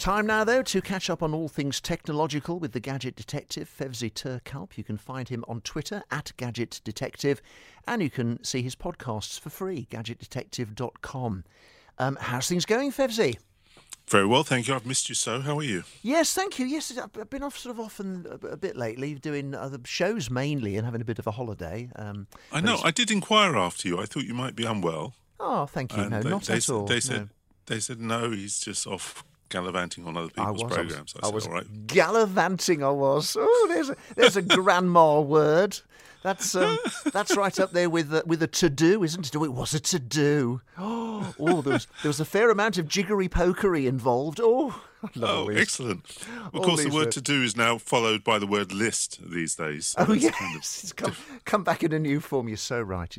Time now, though, to catch up on all things technological with the Gadget Detective, Fevzi Turkalp. You can find him on Twitter @GadgetDetective, and you can see his podcasts for free, gadgetdetective.com. How's things going, Fevzi? Very well, thank you. I've missed you so. How are you? Yes, thank you. Yes, I've been off often a bit lately, doing other shows mainly and having a bit of a holiday. I know. I did inquire after you. I thought you might be unwell. Oh, thank you. And no, not at all. They said no. He's just off gallivanting on other people's programs. I was all right. gallivanting. I was. Oh, there's a grandma word. That's right up there with a to-do, isn't it? Oh, it was a to-do. Oh, there was a fair amount of jiggery-pokery involved. Oh, excellent. Of course, the word to-do is now followed by the word list these days. So oh, yes. It's come back in a new form. You're so right.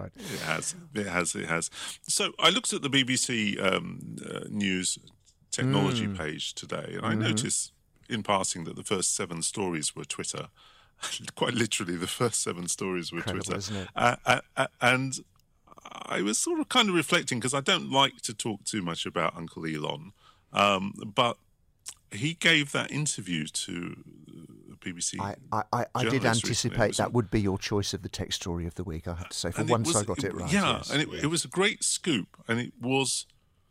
It has. So I looked at the BBC News technology page today, and I noticed in passing that the first 7 stories were Twitter. Quite literally, the first 7 stories were Incredible, Twitter. isn't it? And I was sort of kind of reflecting, because I don't like to talk too much about Uncle Elon, but he gave that interview to BBC. I did anticipate that would be your choice of the tech story of the week, I have to say, I got it right. Yeah, yes. and it was a great scoop, and it was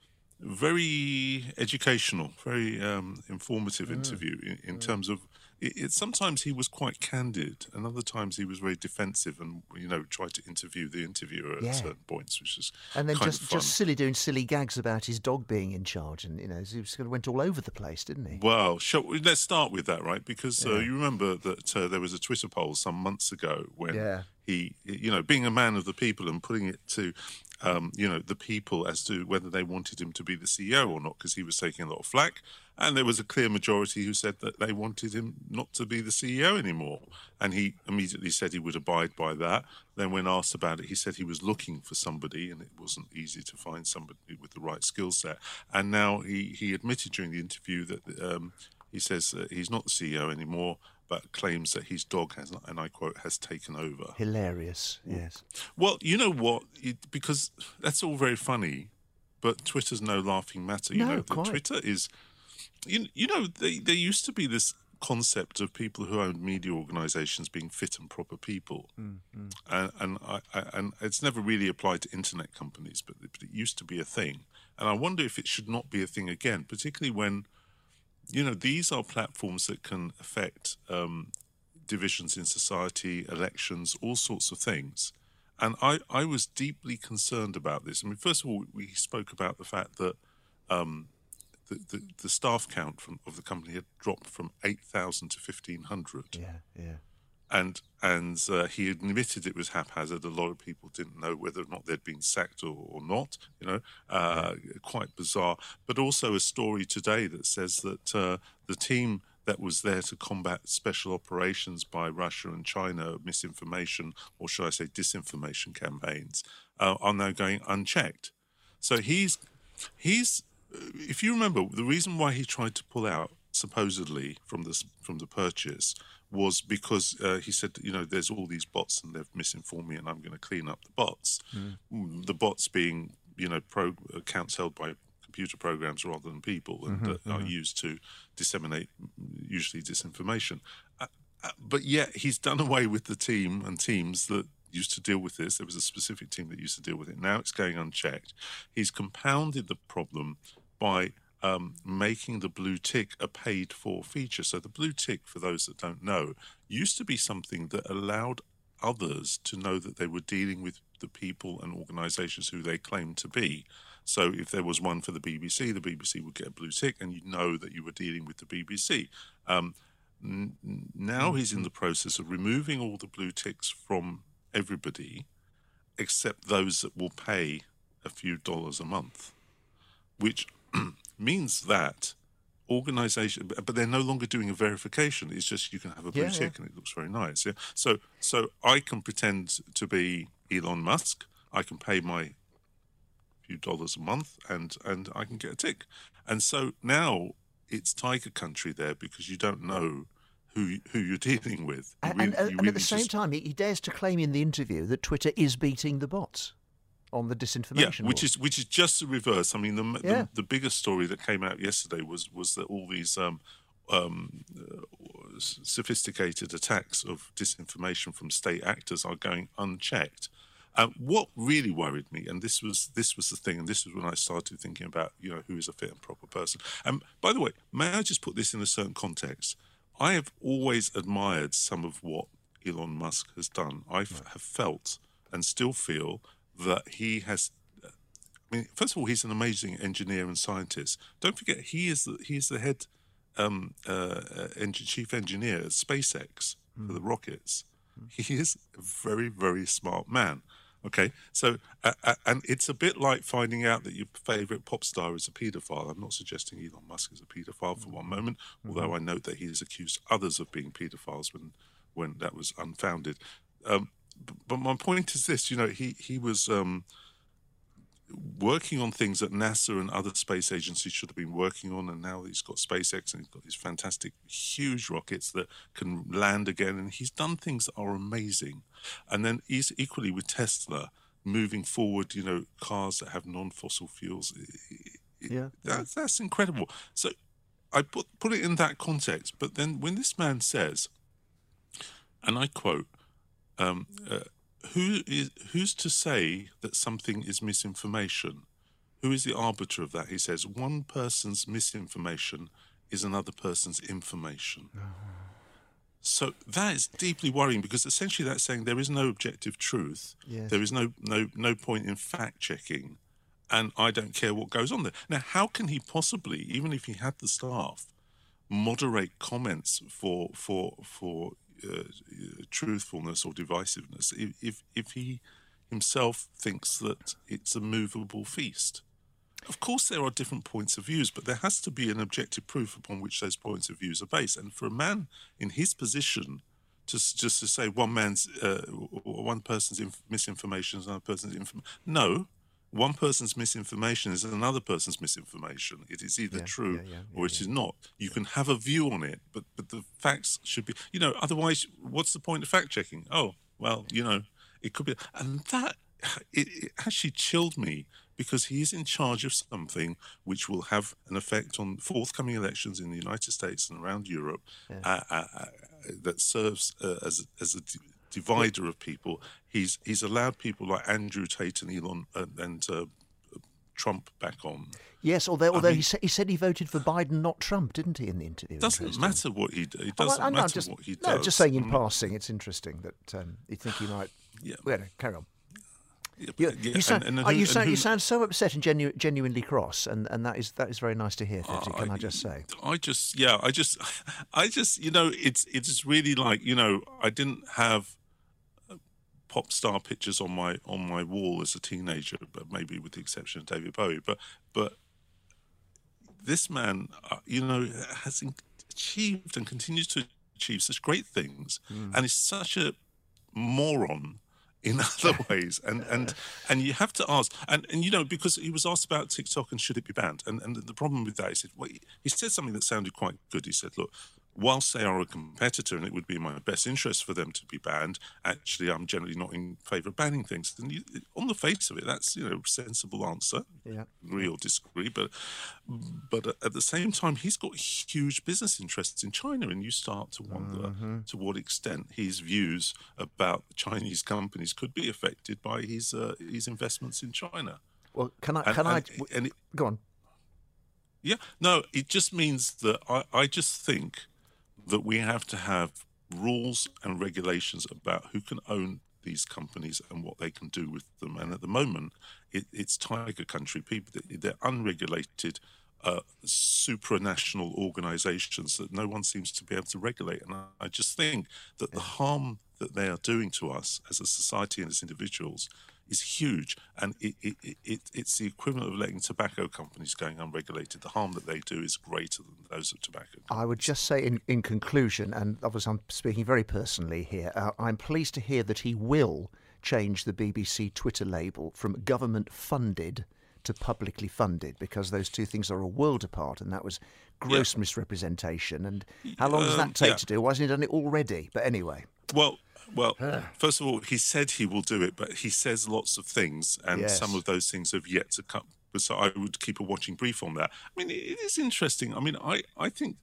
very educational, very informative interview in terms of it. Sometimes he was quite candid, and other times he was very defensive, and tried to interview the interviewer at certain points, which is and then kind of fun. just doing silly gags about his dog being in charge, and he just kind of went all over the place, didn't he? Well, let's start with that, right? Because you remember that there was a Twitter poll some months ago when he, being a man of the people and putting it to the people as to whether they wanted him to be the CEO or not, because he was taking a lot of flack. And there was a clear majority who said that they wanted him not to be the CEO anymore. And he immediately said he would abide by that. Then when asked about it, he said he was looking for somebody, and it wasn't easy to find somebody with the right skill set. And now he admitted during the interview that he says he's not the CEO anymore, but claims that his dog has, and I quote, has taken over. Hilarious, yes. Well, you know what? Because that's all very funny, but Twitter's no laughing matter. Twitter is... there used to be this concept of people who owned media organisations being fit and proper people, and it's never really applied to internet companies, but it used to be a thing. And I wonder if it should not be a thing again, particularly when, these are platforms that can affect divisions in society, elections, all sorts of things. And I was deeply concerned about this. I mean, first of all, we spoke about the fact that the staff count of the company had dropped from 8,000 to 1,500. Yeah. And he admitted it was haphazard. A lot of people didn't know whether or not they'd been sacked or not. Quite bizarre. But also a story today that says that the team that was there to combat special operations by Russia and China, misinformation, or should I say disinformation campaigns, are now going unchecked. So he's if you remember, the reason why he tried to pull out supposedly from the purchase was because he said, there's all these bots and they've misinformed me, and I'm going to clean up the bots. The bots being, accounts held by computer programs rather than people, and are used to disseminate usually disinformation. But yet he's done away with the team and teams that used to deal with this. There was a specific team that used to deal with it. Now it's going unchecked. He's compounded the problem by making the blue tick a paid-for feature. So the blue tick, for those that don't know, used to be something that allowed others to know that they were dealing with the people and organisations who they claimed to be. So if there was one for the BBC would get a blue tick, and you'd know that you were dealing with the BBC. Now he's in the process of removing all the blue ticks from everybody, except those that will pay a few dollars a month, which means that organisation, but they're no longer doing a verification. It's just you can have a blue tick and it looks very nice. Yeah. So I can pretend to be Elon Musk. I can pay my few dollars a month and I can get a tick. And so now it's tiger country there, because you don't know who you're dealing with. And at the same time, he dares to claim in the interview that Twitter is beating the bots on the disinformation war. which is just the reverse. I mean, the biggest story that came out yesterday was that all these sophisticated attacks of disinformation from state actors are going unchecked. What really worried me, and this was the thing, and this is when I started thinking about, who is a fit and proper person. And by the way, may I just put this in a certain context? I have always admired some of what Elon Musk has done. I have felt and still feel that he has. I mean, first of all, he's an amazing engineer and scientist. Don't forget, he is the head chief engineer at SpaceX for the rockets. He is a very, very smart man. Okay, so and it's a bit like finding out that your favourite pop star is a paedophile. I'm not suggesting Elon Musk is a paedophile for one moment, although I note that he has accused others of being paedophiles when that was unfounded. But my point is this: he was working on things that NASA and other space agencies should have been working on, and now he's got SpaceX and he's got these fantastic, huge rockets that can land again, and he's done things that are amazing. And then he's equally with Tesla, moving forward, cars that have non-fossil fuels. That's incredible. So I put it in that context. But then when this man says, and I quote, who's to say that something is misinformation? Who is the arbiter of that? He says, one person's misinformation is another person's information. So that is deeply worrying, because essentially that's saying there is no objective truth. Yes. There is no point in fact-checking, and I don't care what goes on there. Now, how can he possibly, even if he had the staff, moderate comments for truthfulness or divisiveness if he himself thinks that it's a movable feast? Of course, there are different points of views, but there has to be an objective proof upon which those points of views are based. And for a man in his position, just to say one person's misinformation is another person's information, no. One person's misinformation is another person's misinformation. It is either true or it is not. You can have a view on it, but the facts should be, otherwise, what's the point of fact-checking? Oh, well, it could be. And that, it actually chilled me, because he is in charge of something which will have an effect on forthcoming elections in the United States and around Europe, that serves as a divider of people. He's allowed people like Andrew Tate and Elon and Trump back on. Yes, although he said he voted for Biden, not Trump, didn't he, in the interview? It doesn't matter what he does. It doesn't matter what he does. No, just saying in passing, it's interesting that you think he might... Well, carry on. You sound so upset and genuinely cross, and that is very nice to hear, Fevzi, can I just say? I just it's really like, I didn't have pop star pictures on my wall as a teenager, but maybe with the exception of David Bowie, but this man has achieved and continues to achieve such great things, and is such a moron in other ways, and you have to ask, and because he was asked about TikTok and should it be banned, and the problem with that, he said something that sounded quite good. He said, look, whilst they are a competitor and it would be in my best interest for them to be banned, actually I'm generally not in favour of banning things. And on the face of it, that's a sensible answer. Agree or disagree, but at the same time, he's got huge business interests in China, and you start to wonder to what extent his views about Chinese companies could be affected by his investments in China. Well, go on. Yeah, no, it just means that I just think that we have to have rules and regulations about who can own these companies and what they can do with them. And at the moment, it's tiger country. People, they're unregulated, supranational organizations that no one seems to be able to regulate. And I just think that the harm that they are doing to us as a society and as individuals is huge, and it's the equivalent of letting tobacco companies going unregulated. The harm that they do is greater than those of tobacco companies. I would just say in conclusion, and obviously I'm speaking very personally here, I'm pleased to hear that he will change the BBC Twitter label from government funded to publicly funded, because those two things are a world apart, and that was gross misrepresentation. And how long does that take to do? Why hasn't he done it already? But anyway. Well, Well, first of all, he said he will do it, but he says lots of things, and some Yes. of those things have yet to come. So I would keep a watching brief on that. I mean, it is interesting. I mean, I think,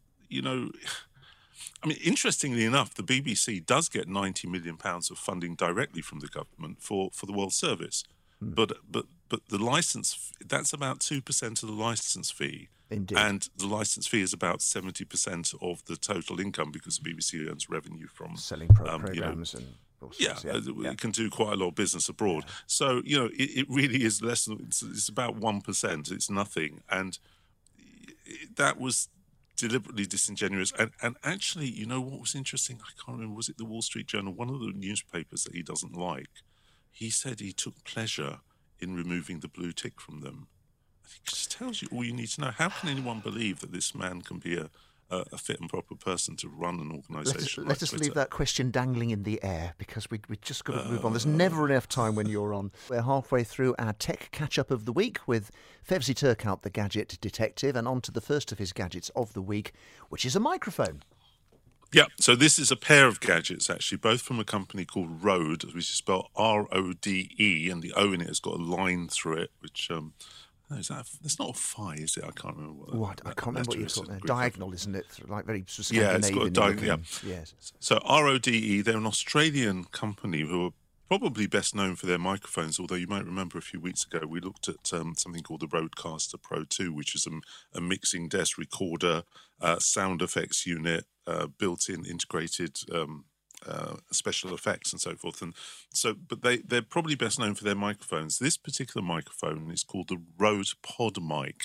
I mean, interestingly enough, the BBC does get £90 million of funding directly from the government for the World Service. But the license, that's about 2% of the license fee. Indeed. And the license fee is about 70% of the total income because the BBC earns revenue from Selling programs and all sorts, it can do quite a lot of business abroad. Yeah. So, it really is less than, it's about 1%. It's nothing. And that was deliberately disingenuous. And actually, what was interesting? I can't remember. Was it the Wall Street Journal? One of the newspapers that he doesn't like. He said he took pleasure in removing the blue tick from them. I think it just tells you all you need to know. How can anyone believe that this man can be a fit and proper person to run an organisation? Let us leave that question dangling in the air, because we just got to move on. There's never enough time when you're on. We're halfway through our tech catch-up of the week with Fevzi Turkalp, the gadget detective, and on to the first of his gadgets of the week, which is a microphone. Yeah, so this is a pair of gadgets, actually, both from a company called Rode, which is spelled R-O-D-E, and the O in it has got a line through it, which... it's not a phi, is it? I can't remember what. I can't remember what you're talking about. Diagonal, isn't it? Like very sort of Scandinavian. Yeah, it's got a diagonal. Yeah. Yes. So RODE, they're an Australian company who are probably best known for their microphones. Although you might remember a few weeks ago we looked at something called the Rodecaster Pro 2, which is a mixing desk recorder, sound effects unit, built-in integrated. Special effects and so forth, and so, but they're probably best known for their microphones. This particular microphone is called the Rode PodMic,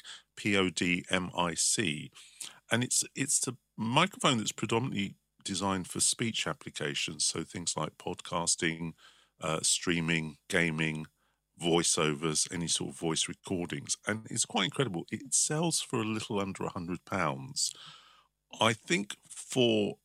PODMIC, and it's a microphone that's predominantly designed for speech applications, so things like podcasting, streaming, gaming, voiceovers, any sort of voice recordings, and it's quite incredible. It sells for a little under £100. I think for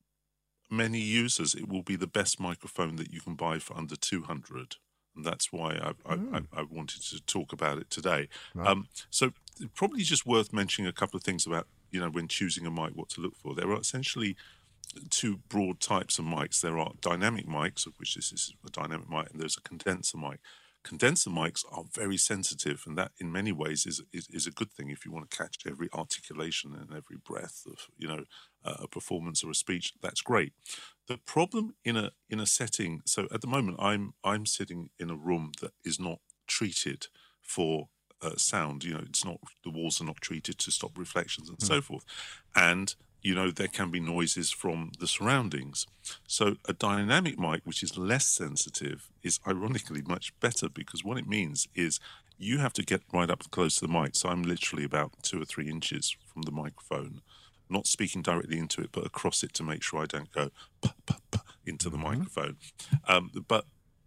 many users, it will be the best microphone that you can buy for under 200, and that's why I wanted to talk about it today. Right. So probably just worth mentioning a couple of things about when choosing a mic, what to look for. There are essentially two broad types of mics. There are dynamic mics, of which this is a dynamic mic, and there's a condenser mic. Condenser mics are very sensitive, and that in many ways is a good thing if you want to catch every articulation and every breath of a performance or a speech. That's great. The problem in a setting, so at the moment I'm sitting in a room that is not treated for sound. It's not, the walls are not treated to stop reflections and so forth, and there can be noises from the surroundings. So a dynamic mic, which is less sensitive, is ironically much better, because what it means is you have to get right up close to the mic. So I'm literally about 2 or 3 inches from the microphone, not speaking directly into it, but across it to make sure I don't go into the microphone. But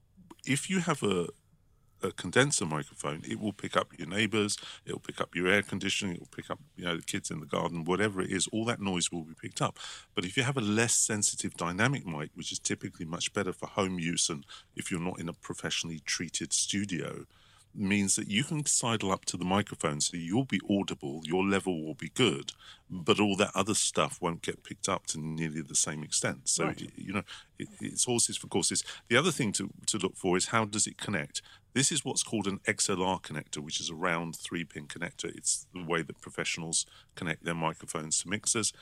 if you have a condenser microphone, it will pick up your neighbors, it will pick up your air conditioning, it will pick up the kids in the garden, whatever it is, all that noise will be picked up. But if you have a less sensitive dynamic mic, which is typically much better for home use and if you're not in a professionally treated studio, means that you can sidle up to the microphone so you'll be audible, your level will be good, but all that other stuff won't get picked up to nearly the same extent. So, right. It's horses for courses. The other thing to look for is how does it connect? This is what's called an XLR connector, which is a round 3-pin connector. It's the way that professionals connect their microphones to mixers.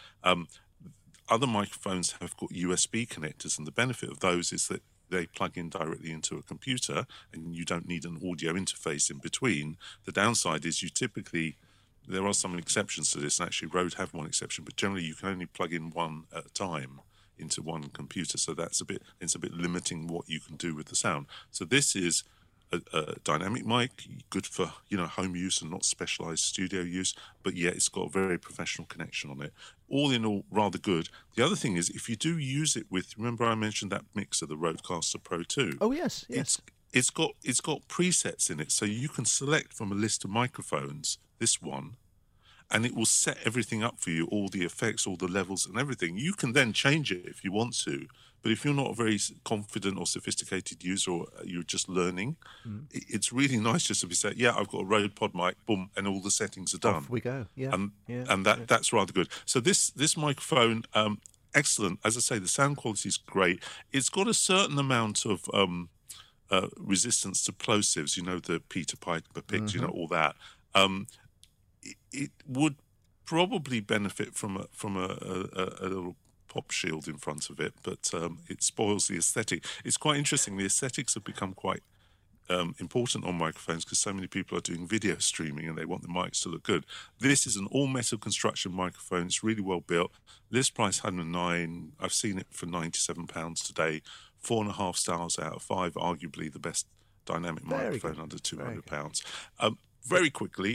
Other microphones have got USB connectors, and the benefit of those is that they plug in directly into a computer and you don't need an audio interface in between. The downside is there are some exceptions to this, and actually Rode have one exception, but generally you can only plug in one at a time into one computer. So it's a bit limiting what you can do with the sound. So this is a dynamic mic, good for home use and not specialized studio use, but yeah, it's got a very professional connection on it. All in all, rather good. The other thing is, if you do use it with, remember I mentioned that mixer, the Rodecaster Pro 2. Oh yes. It's got presets in it, so you can select from a list of microphones this one, and it will set everything up for you, all the effects, all the levels and everything. You can then change it if you want to, but if you're not a very confident or sophisticated user, or you're just learning, it's really nice just to be saying, yeah, I've got a Rode PodMic, boom, and all the settings are done. Off we go. Yeah. And that's rather good. So this microphone, excellent. As I say, the sound quality is great. It's got a certain amount of resistance to plosives, the Peter Piper picked, all that. It would probably benefit from a little pop shield in front of it, but it spoils the aesthetic. It's quite interesting. The aesthetics have become quite important on microphones because so many people are doing video streaming and they want the mics to look good. This is an all-metal construction microphone. It's really well built. List price $109. I've seen it for £97 today. 4.5 stars out of 5. Arguably the best dynamic microphone under £200. Very quickly,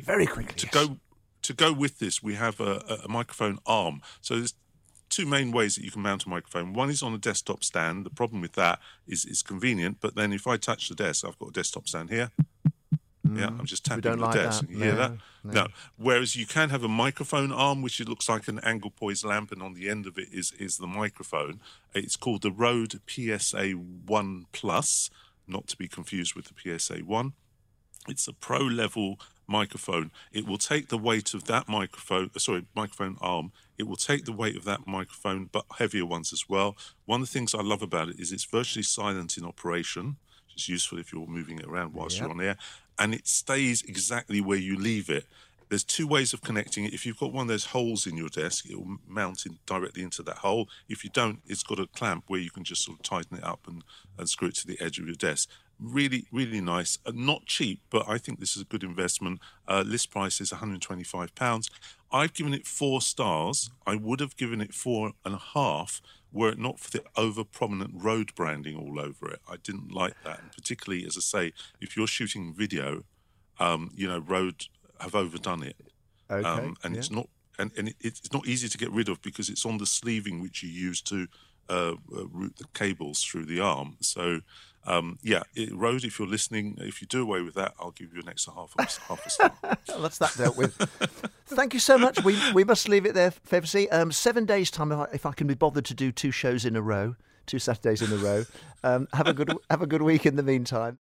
to go with this, we have a microphone arm. So there's two main ways that you can mount a microphone. One is on a desktop stand. The problem with that is it's convenient, but then if I touch the desk, I've got a desktop stand here. Yeah, I'm just tapping the desk. You hear that? No. Whereas you can have a microphone arm, which it looks like an angle poised lamp, and on the end of it is the microphone. It's called the Rode PSA-1 Plus, not to be confused with the PSA-1. It's a pro-level microphone. It will take the weight of that microphone arm. It will take the weight of that microphone, but heavier ones as well. One of the things I love about it is it's virtually silent in operation, which is useful if you're moving it around whilst you're on air, and it stays exactly where you leave it. There's two ways of connecting it. If you've got one of those holes in your desk, it will mount directly into that hole. If you don't, it's got a clamp where you can just sort of tighten it up and screw it to the edge of your desk. Really, really nice. Not cheap, but I think this is a good investment. List price is £125. I've given it 4 stars. I would have given it 4.5 were it not for the over-prominent Rode branding all over it. I didn't like that. And particularly, as I say, if you're shooting video, Rode have overdone it. And it's not it's not easy to get rid of because it's on the sleeving which you use to route the cables through the arm. So Rode, if you're listening, if you do away with that, I'll give you an extra half a star. Well, that's that dealt with. Thank you so much. We must leave it there, Fevzi. 7 days' time, if I can be bothered to do 2 shows in a row, 2 Saturdays in a row. Have a good week in the meantime.